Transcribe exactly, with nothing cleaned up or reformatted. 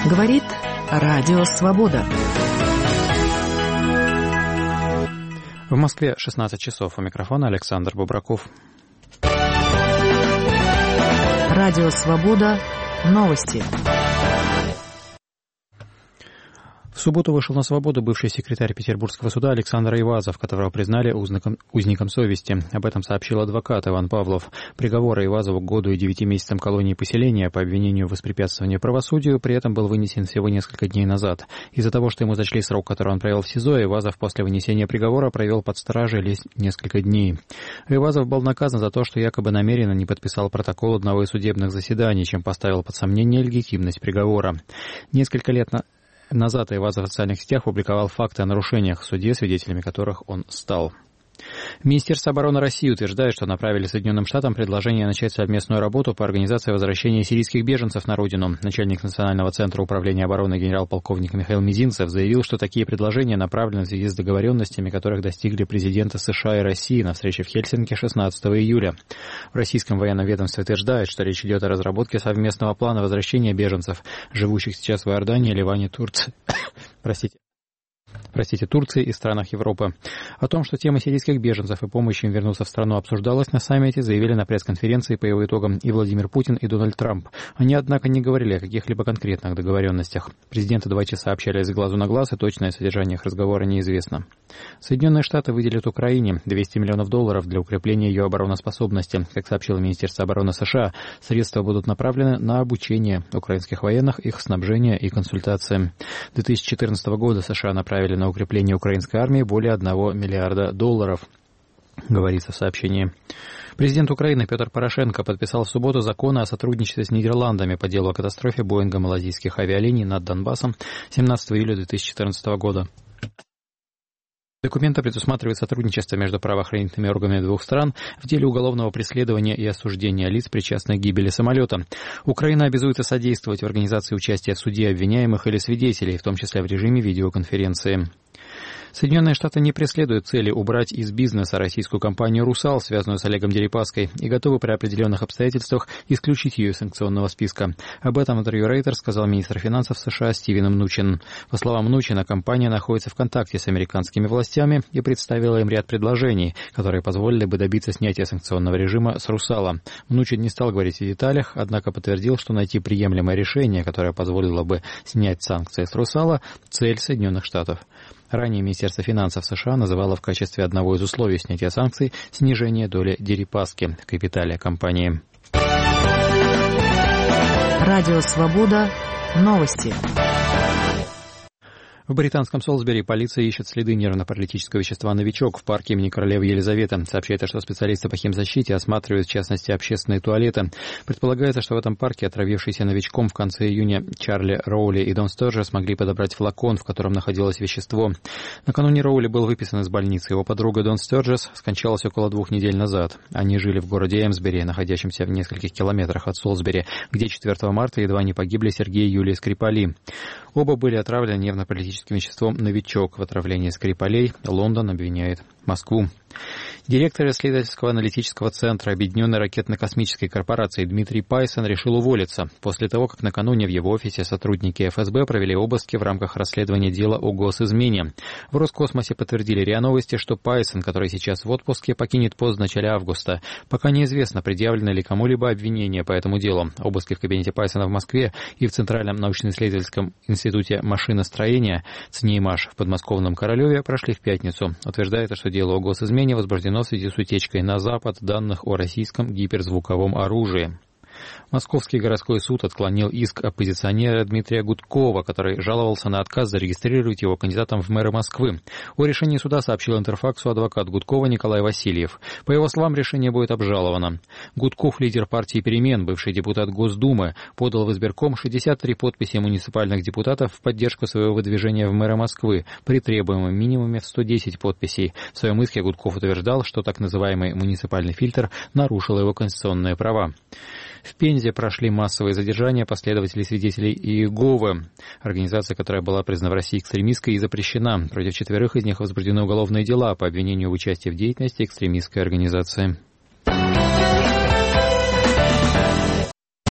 Говорит Радио Свобода. В Москве шестнадцать часов. У микрофона Александр Бубраков. Радио Свобода. Новости. В субботу вышел на свободу бывший секретарь Петербургского суда Александр Айвазов, которого признали узником, узником совести. Об этом сообщил адвокат Иван Павлов. Приговор Айвазову к году и девяти месяцам колонии поселения по обвинению в воспрепятствовании правосудию при этом был вынесен всего несколько дней назад. Из-за того, что ему зачли срок, который он провел в СИЗО, Айвазов после вынесения приговора провел под стражей лишь несколько дней. Айвазов был наказан за то, что якобы намеренно не подписал протокол одного из судебных заседаний, чем поставил под сомнение легитимность приговора. Несколько лет на... Назад Айвазов в социальных сетях публиковал факты о нарушениях в суде, свидетелями которых он стал. Министерство обороны России утверждает, что направили Соединенным Штатам предложение начать совместную работу по организации возвращения сирийских беженцев на родину. Начальник Национального центра управления обороны генерал-полковник Михаил Мизинцев заявил, что такие предложения направлены в связи с договоренностями, которых достигли президенты США и России на встрече в Хельсинки шестнадцатого июля. В российском военном ведомстве утверждают, что речь идет о разработке совместного плана возвращения беженцев, живущих сейчас в Иордании, Ливане, Турции. Простите. Простите, Турции и странах Европы. О том, что тема сирийских беженцев и помощи им вернуться в страну обсуждалась на саммите, заявили на пресс-конференции по его итогам и Владимир Путин, и Дональд Трамп. Они, однако, не говорили о каких-либо конкретных договоренностях. Президенты два часа общались с глазу на глаз, и точное содержание их разговора неизвестно. Соединенные Штаты выделят Украине двести миллионов долларов для укрепления ее обороноспособности. Как сообщило Министерство обороны США, средства будут направлены на обучение украинских военных, их снабжение и консультации. С две тысячи четырнадцатого года США направили на укрепление украинской армии более одного миллиарда долларов, говорится в сообщении. Президент Украины Петр Порошенко подписал в субботу законы о сотрудничестве с Нидерландами по делу о катастрофе Боинга малазийских авиалиний над Донбассом семнадцатого июля две тысячи четырнадцатого года. Документы предусматривают сотрудничество между правоохранительными органами двух стран в деле уголовного преследования и осуждения лиц, причастных к гибели самолета. Украина обязуется содействовать в организации участия в суде обвиняемых или свидетелей, в том числе в режиме видеоконференции. Соединенные Штаты не преследуют цели убрать из бизнеса российскую компанию «Русал», связанную с Олегом Дерипаской, и готовы при определенных обстоятельствах исключить ее из санкционного списка. Об этом в интервью Reuters сказал министр финансов США Стивен Мнучин. По словам Мнучина, компания находится в контакте с американскими властями и представила им ряд предложений, которые позволили бы добиться снятия санкционного режима с «Русала». Мнучин не стал говорить о деталях, однако подтвердил, что найти приемлемое решение, которое позволило бы снять санкции с «Русала», — цель Соединенных Штатов. Ранее Министерство финансов США называло в качестве одного из условий снятия санкций снижение доли Дерипаски в капитале компании. Радио Свобода. Новости. В британском Солсбери полиция ищет следы нервно-паралитического вещества «Новичок» в парке имени королевы Елизаветы. Сообщается, что специалисты по химзащите осматривают, в частности, общественные туалеты. Предполагается, что в этом парке отравившиеся новичком в конце июня Чарли Роули и Дон Сторджер смогли подобрать флакон, в котором находилось вещество. Накануне Роули был выписан из больницы. Его подруга Дон Сторджерс скончалась около двух недель назад. Они жили в городе Эмсбери, находящемся в нескольких километрах от Солсбери, где четвёртого марта едва не погибли Сергей и Юлия Скрипали. Оба были отравлены нервно-паралитическим веществом «Новичок». В отравлении Скрипалей Лондон обвиняет Москву. Директор исследовательского аналитического центра Объединенной ракетно-космической корпорации Дмитрий Пайсон решил уволиться после того, как накануне в его офисе сотрудники эф эс бэ провели обыски в рамках расследования дела о госизмене. В Роскосмосе подтвердили РИА Новости, что Пайсон, который сейчас в отпуске, покинет пост в начале августа. Пока неизвестно, предъявлено ли кому-либо обвинение по этому делу. Обыски в кабинете Пайсона в Москве и в Центральном научно-исследовательском институте машиностроения ЦНИИМАШ в подмосковном Королеве прошли в пятницу. Утверждается, что дело о госизмене возбуждено в связи с утечкой на Запад данных о российском гиперзвуковом оружии. Московский городской суд отклонил иск оппозиционера Дмитрия Гудкова, который жаловался на отказ зарегистрировать его кандидатом в мэры Москвы. О решении суда сообщил Интерфаксу адвокат Гудкова Николай Васильев. По его словам, решение будет обжаловано. Гудков, лидер партии «Перемен», бывший депутат Госдумы, подал в избирком шестьдесят три подписи муниципальных депутатов в поддержку своего выдвижения в мэры Москвы при требуемом минимуме в сто десять подписей. В своем иске Гудков утверждал, что так называемый муниципальный фильтр нарушил его конституционные права. В Пензе прошли массовые задержания последователей свидетелей Иеговы, организация, которая была признана в России экстремистской и запрещена. Против четверых из них возбуждены уголовные дела по обвинению в участии в деятельности экстремистской организации.